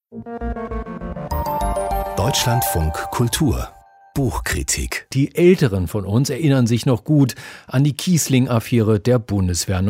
Deutschlandfunk Kultur Buchkritik. Die Älteren von uns erinnern sich noch gut an die Kiesling-Affäre der Bundeswehr.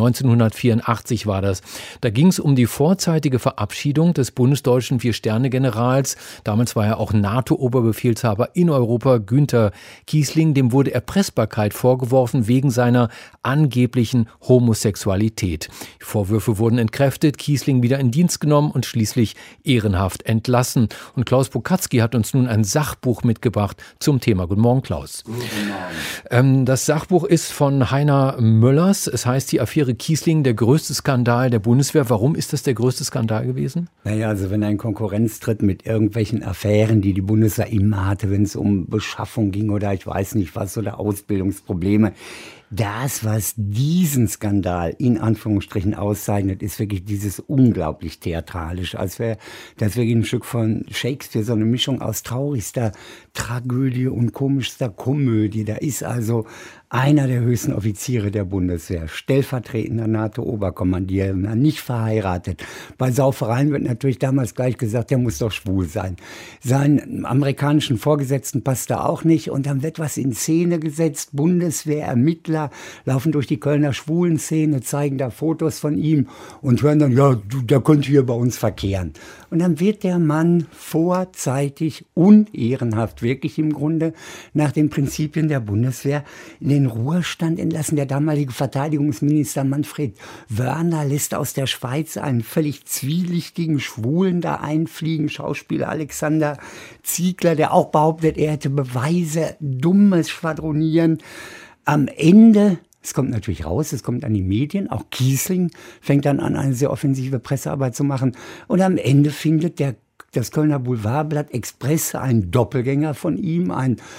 1984 war das. Da ging es um die vorzeitige Verabschiedung des bundesdeutschen Vier-Sterne-Generals. Damals war er auch NATO-Oberbefehlshaber in Europa, Günther Kiesling. Dem wurde Erpressbarkeit vorgeworfen wegen seiner angeblichen Homosexualität. Die Vorwürfe wurden entkräftet, Kiesling wieder in Dienst genommen und schließlich ehrenhaft entlassen. Und Klaus Bukatzky hat uns nun ein Sachbuch mitgebracht zum Thema. Guten Morgen, Klaus. Guten Morgen. Das Sachbuch ist von Heiner Müllers. Es heißt die Affäre Kiesling, der größte Skandal der Bundeswehr. Warum ist das der größte Skandal gewesen? Naja, also wenn ein Konkurrenz tritt mit irgendwelchen Affären, die die Bundeswehr immer hatte, wenn es um Beschaffung ging oder ich weiß nicht was oder Ausbildungsprobleme. Das, was diesen Skandal in Anführungsstrichen auszeichnet, ist wirklich dieses unglaublich theatralisch. Als wäre das wirklich ein Stück von Shakespeare, so eine Mischung aus traurigster Tragödie und komischster Komödie. Da ist also einer der höchsten Offiziere der Bundeswehr, stellvertretender NATO-Oberkommandierender, nicht verheiratet. Bei Saufereien wird natürlich damals gleich gesagt, der muss doch schwul sein. Seinen amerikanischen Vorgesetzten passt da auch nicht. Und dann wird was in Szene gesetzt. Bundeswehrermittler laufen durch die Kölner Schwulenszene, zeigen da Fotos von ihm und hören dann, ja, der könnte hier bei uns verkehren. Und dann wird der Mann vorzeitig, unehrenhaft wirklich im Grunde, nach den Prinzipien der Bundeswehr in den Ruhestand entlassen. Der damalige Verteidigungsminister Manfred Wörner lässt aus der Schweiz einen völlig zwielichtigen Schwulen da einfliegen, Schauspieler Alexander Ziegler, der auch behauptet, er hätte Beweise, dummes Schwadronieren. Am Ende, es kommt natürlich raus, es kommt an die Medien, auch Kiesling fängt dann an, eine sehr offensive Pressearbeit zu machen. Und am Ende findet das Kölner Boulevardblatt Express einen Doppelgänger von ihm,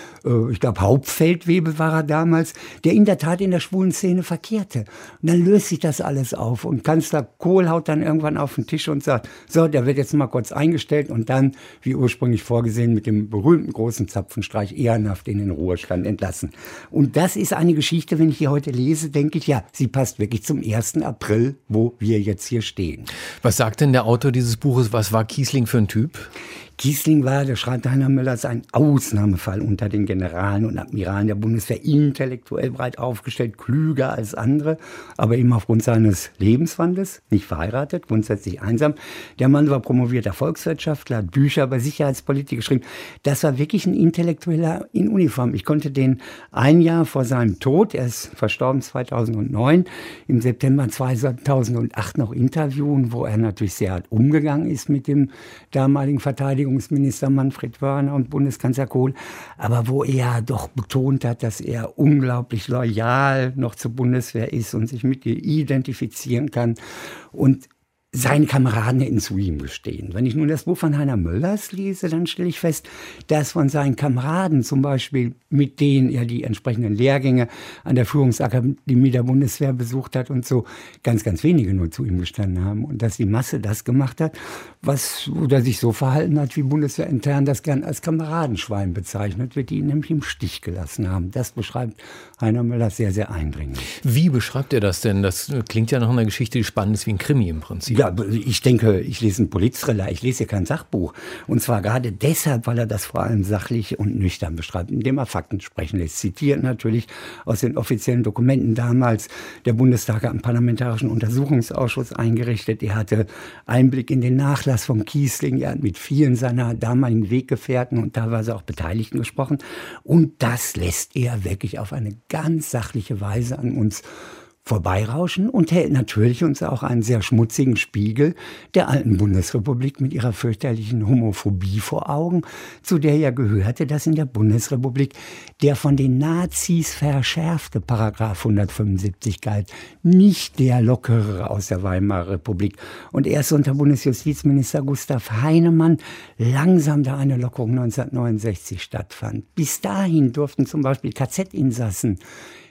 ich glaube Hauptfeldwebel war er damals, der in der Tat in der schwulen Szene verkehrte. Und dann löst sich das alles auf und Kanzler Kohl haut dann irgendwann auf den Tisch und sagt, so, der wird jetzt mal kurz eingestellt und dann, wie ursprünglich vorgesehen, mit dem berühmten großen Zapfenstreich ehrenhaft in den Ruhestand entlassen. Und das ist eine Geschichte, wenn ich die heute lese, denke ich, ja, sie passt wirklich zum 1. April, wo wir jetzt hier stehen. Was sagt denn der Autor dieses Buches? Was war Kiesling für ein Typ? Kiesling war, der schreibt Heiner Müllers, ein Ausnahmefall unter den Generalen und Admiralen der Bundeswehr, intellektuell breit aufgestellt, klüger als andere, aber eben aufgrund seines Lebenswandels, nicht verheiratet, grundsätzlich einsam. Der Mann war promovierter Volkswirtschaftler, hat Bücher über Sicherheitspolitik geschrieben. Das war wirklich ein Intellektueller in Uniform. Ich konnte den ein Jahr vor seinem Tod, er ist verstorben 2009, im September 2008 noch interviewen, wo er natürlich sehr hart umgegangen ist mit dem damaligen Verteidigungsminister Manfred Wörner und Bundeskanzler Kohl, aber wo er doch betont hat, dass er unglaublich loyal noch zur Bundeswehr ist und sich mit ihr identifizieren kann und seine Kameraden hätten zu ihm gestehen. Wenn ich nun das Buch von Heiner Müllers lese, dann stelle ich fest, dass von seinen Kameraden zum Beispiel, mit denen er die entsprechenden Lehrgänge an der Führungsakademie der Bundeswehr besucht hat und so, ganz, ganz wenige nur zu ihm gestanden haben. Und dass die Masse das gemacht hat, oder sich so verhalten hat, wie Bundeswehrintern das gern als Kameradenschwein bezeichnet wird, die ihn nämlich im Stich gelassen haben. Das beschreibt Heiner Müllers sehr, sehr eindringlich. Wie beschreibt er das denn? Das klingt ja nach einer Geschichte, die spannend ist wie ein Krimi im Prinzip. Ja, ich denke, ich lese einen Polit-Thriller, ich lese hier kein Sachbuch. Und zwar gerade deshalb, weil er das vor allem sachlich und nüchtern beschreibt, indem er Fakten sprechen lässt. Zitiert natürlich aus den offiziellen Dokumenten damals. Der Bundestag hat einen parlamentarischen Untersuchungsausschuss eingerichtet. Er hatte Einblick in den Nachlass von Kiesling. Er hat mit vielen seiner damaligen Weggefährten und teilweise auch Beteiligten gesprochen. Und das lässt er wirklich auf eine ganz sachliche Weise an uns vorbeirauschen und hält natürlich uns auch einen sehr schmutzigen Spiegel der alten Bundesrepublik mit ihrer fürchterlichen Homophobie vor Augen, zu der ja gehörte, dass in der Bundesrepublik der von den Nazis verschärfte Paragraph 175 galt, nicht der lockere aus der Weimarer Republik. Und erst unter Bundesjustizminister Gustav Heinemann langsam da eine Lockerung 1969 stattfand. Bis dahin durften zum Beispiel KZ-Insassen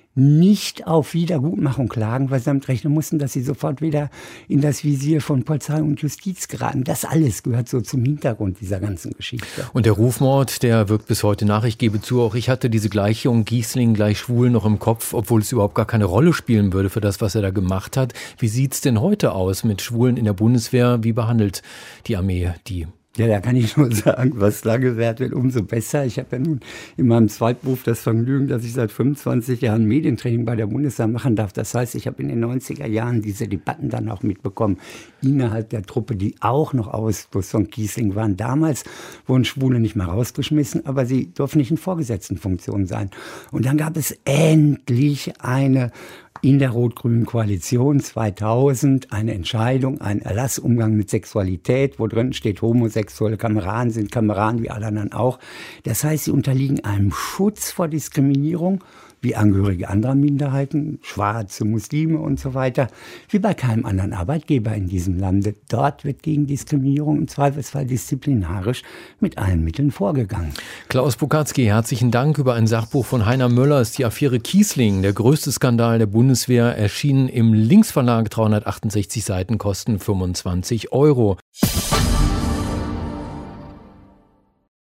nicht auf Wiedergutmachung klagen, weil sie damit rechnen mussten, dass sie sofort wieder in das Visier von Polizei und Justiz geraten. Das alles gehört so zum Hintergrund dieser ganzen Geschichte. Und der Rufmord, der wirkt bis heute nach. Ich gebe zu, auch ich hatte diese Gleichung Kiesling gleich schwul noch im Kopf, obwohl es überhaupt gar keine Rolle spielen würde für das, was er da gemacht hat. Wie sieht's denn heute aus mit Schwulen in der Bundeswehr? Wie behandelt die Armee die? Ja, da kann ich nur sagen, was da gewährt wird, umso besser. Ich habe ja nun in meinem Zweitberuf das Vergnügen, dass ich seit 25 Jahren Medientraining bei der Bundeswehr machen darf. Das heißt, ich habe in den 90er Jahren diese Debatten dann auch mitbekommen, innerhalb der Truppe, die auch noch Ausfluss von Kiesling waren. Damals wurden Schwule nicht mehr rausgeschmissen, aber sie durften nicht in Vorgesetztenfunktion sein. Und dann gab es endlich in der rot-grünen Koalition 2000 eine Entscheidung, ein Erlass, Umgang mit Sexualität, wo drin steht, homosexuelle Kameraden sind Kameraden wie alle anderen auch. Das heißt, sie unterliegen einem Schutz vor Diskriminierung, wie Angehörige anderer Minderheiten, Schwarze, Muslime und so weiter, wie bei keinem anderen Arbeitgeber in diesem Lande. Dort wird gegen Diskriminierung im Zweifelsfall disziplinarisch mit allen Mitteln vorgegangen. Klaus Pokatzky, herzlichen Dank. Über ein Sachbuch von Heiner Möller ist die Affäre Kiesling, der größte Skandal der Bundeswehr, erschienen im Links Verlag, 368 Seiten, kosten 25 €.